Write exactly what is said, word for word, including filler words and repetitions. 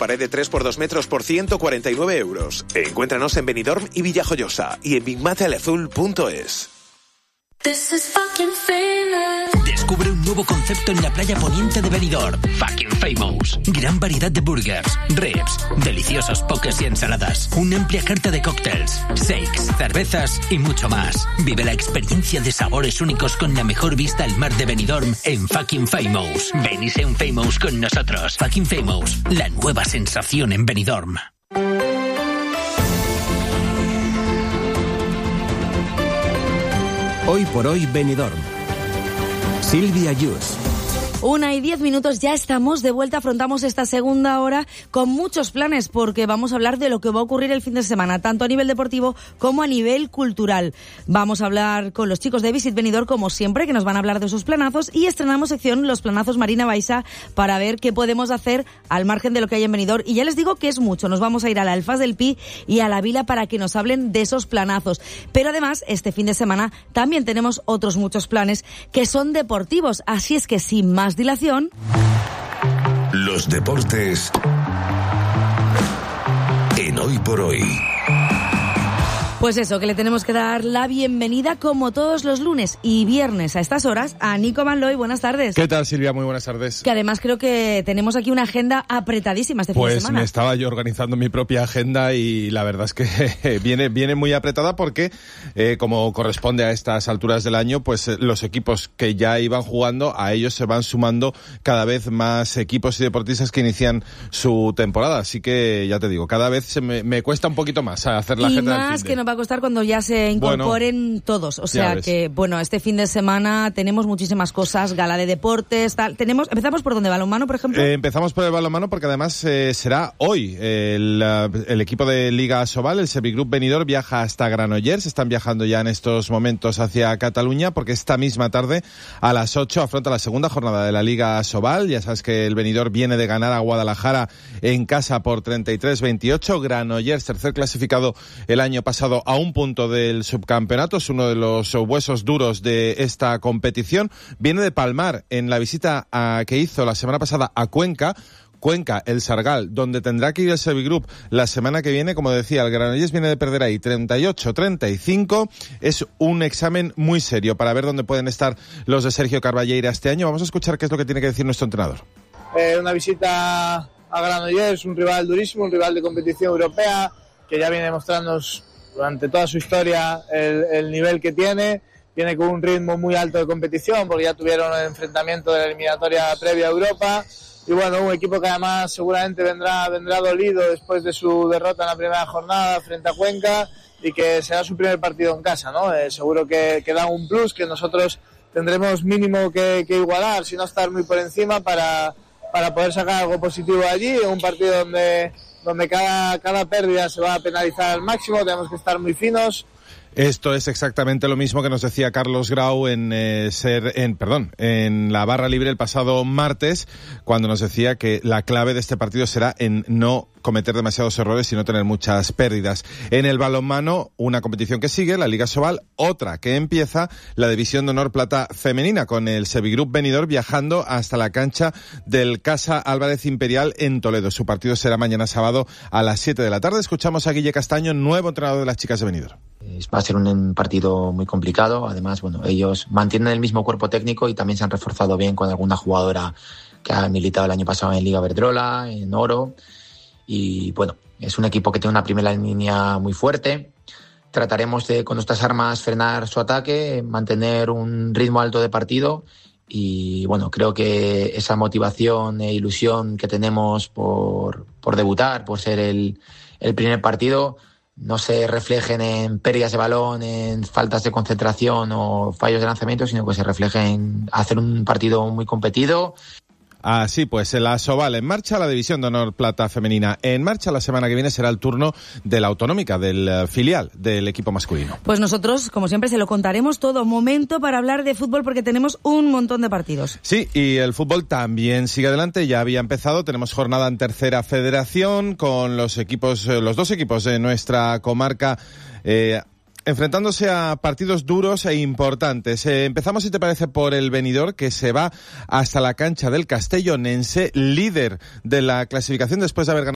pared de tres por dos metros por ciento cuarenta y nueve euros. Encuéntranos en Benidorm y Villajoyosa y en bigmatealazul punto es. Descubre un nuevo concepto en la playa poniente de Benidorm. Fucking Famous. Gran variedad de burgers, ribs, deliciosos pokés y ensaladas. Una amplia carta de cócteles, shakes, cervezas y mucho más. Vive la experiencia de sabores únicos con la mejor vista al mar de Benidorm en Fucking Famous. Ven y sé un Famous con nosotros. Fucking Famous, la nueva sensación en Benidorm. Hoy por hoy Benidorm. Silvia Yus. Una y diez minutos, ya estamos de vuelta, afrontamos esta segunda hora con muchos planes porque vamos a hablar de lo que va a ocurrir el fin de semana, tanto a nivel deportivo como a nivel cultural. Vamos a hablar con los chicos de Visit Benidorm, como siempre, que nos van a hablar de sus planazos, y estrenamos sección Los Planazos Marina Baixa para ver qué podemos hacer al margen de lo que hay en Benidorm. Y ya les digo que es mucho, nos vamos a ir a la Alfaz del Pi y a la Vila para que nos hablen de esos planazos. Pero además, este fin de semana también tenemos otros muchos planes que son deportivos, así es que sin más dilación. Los deportes en Hoy por Hoy. Pues eso, que le tenemos que dar la bienvenida como todos los lunes y viernes a estas horas a Nico Van Looy. Buenas tardes. ¿Qué tal, Silvia? Muy buenas tardes. Que además creo que tenemos aquí una agenda apretadísima este fin pues de semana. Pues me estaba yo organizando mi propia agenda y la verdad es que viene, viene muy apretada porque, eh, como corresponde a estas alturas del año, pues eh, los equipos que ya iban jugando, a ellos se van sumando cada vez más equipos y deportistas que inician su temporada. Así que, ya te digo, cada vez se me, me cuesta un poquito más hacer la y agenda más del fin de... que nos va a costar cuando ya se incorporen bueno, todos. O sea que, bueno, este fin de semana tenemos muchísimas cosas, gala de deportes, tal. Tenemos, empezamos por donde, balonmano, por ejemplo. Eh, empezamos por el balonmano porque además eh, será hoy el, el equipo de Liga Asobal, el Servigroup Benidorm, viaja hasta Granollers. Están viajando ya en estos momentos hacia Cataluña porque esta misma tarde a las ocho afronta la segunda jornada de la Liga Asobal. Ya sabes que el Benidorm viene de ganar a Guadalajara en casa por treinta y tres veintiocho. Granollers, tercer clasificado el año pasado, a un punto del subcampeonato, es uno de los huesos duros de esta competición. Viene de palmar en la visita a, que hizo la semana pasada a Cuenca. Cuenca, el Sargal, donde tendrá que ir el Servigroup la semana que viene. Como decía, el Granollers viene de perder ahí treinta y ocho treinta y cinco. Es un examen muy serio para ver dónde pueden estar los de Sergio Carballeira este año. Vamos a escuchar qué es lo que tiene que decir nuestro entrenador. Eh, una visita a Granollers, un rival durísimo, un rival de competición europea, que ya viene demostrándonos durante toda su historia el, el nivel que tiene. Viene con un ritmo muy alto de competición porque ya tuvieron el enfrentamiento de la eliminatoria previa a Europa. Y bueno, un equipo que además seguramente vendrá, vendrá dolido después de su derrota en la primera jornada frente a Cuenca y que será su primer partido en casa, ¿no? Eh, seguro que, que da un plus que nosotros tendremos mínimo que, que igualar, si no estar muy por encima para, para poder sacar algo positivo de allí. Un partido donde, donde cada, cada pérdida se va a penalizar al máximo, tenemos que estar muy finos. Esto es exactamente lo mismo que nos decía Carlos Grau en eh, ser, en, perdón, en la barra libre el pasado martes, cuando nos decía que la clave de este partido será en no cometer demasiados errores y no tener muchas pérdidas. En el balonmano, una competición que sigue, la Liga Asobal, otra que empieza, la División de Honor Plata Femenina, con el Servigroup Benidorm viajando hasta la cancha del Casa Álvarez Imperial en Toledo. Su partido será mañana sábado a las siete de la tarde. Escuchamos a Guille Castaño, nuevo entrenador de las chicas de Benidorm. Va a ser un partido muy complicado. Además, bueno, ellos mantienen el mismo cuerpo técnico y también se han reforzado bien con alguna jugadora que ha militado el año pasado en Liga Verdrola, en Oro. Y bueno, es un equipo que tiene una primera línea muy fuerte. Trataremos de, con nuestras armas, frenar su ataque, mantener un ritmo alto de partido. Y bueno, creo que esa motivación e ilusión que tenemos por, por debutar, por ser el, el primer partido, no se reflejen en pérdidas de balón, en faltas de concentración o fallos de lanzamiento, sino que se reflejen en hacer un partido muy competido. Así pues, el Asobal en marcha, la División de Honor Plata Femenina en marcha. La semana que viene será el turno de la Autonómica, del uh, filial del equipo masculino. Pues nosotros, como siempre, se lo contaremos todo. Momento para hablar de fútbol porque tenemos un montón de partidos. Sí, y el fútbol también sigue adelante, ya había empezado. Tenemos jornada en tercera federación con los equipos, eh, los dos equipos de nuestra comarca, eh, enfrentándose a partidos duros e importantes. Eh, empezamos, si te parece, por el Benidorm, que se va hasta la cancha del Castellonense, líder de la clasificación después de haber ganado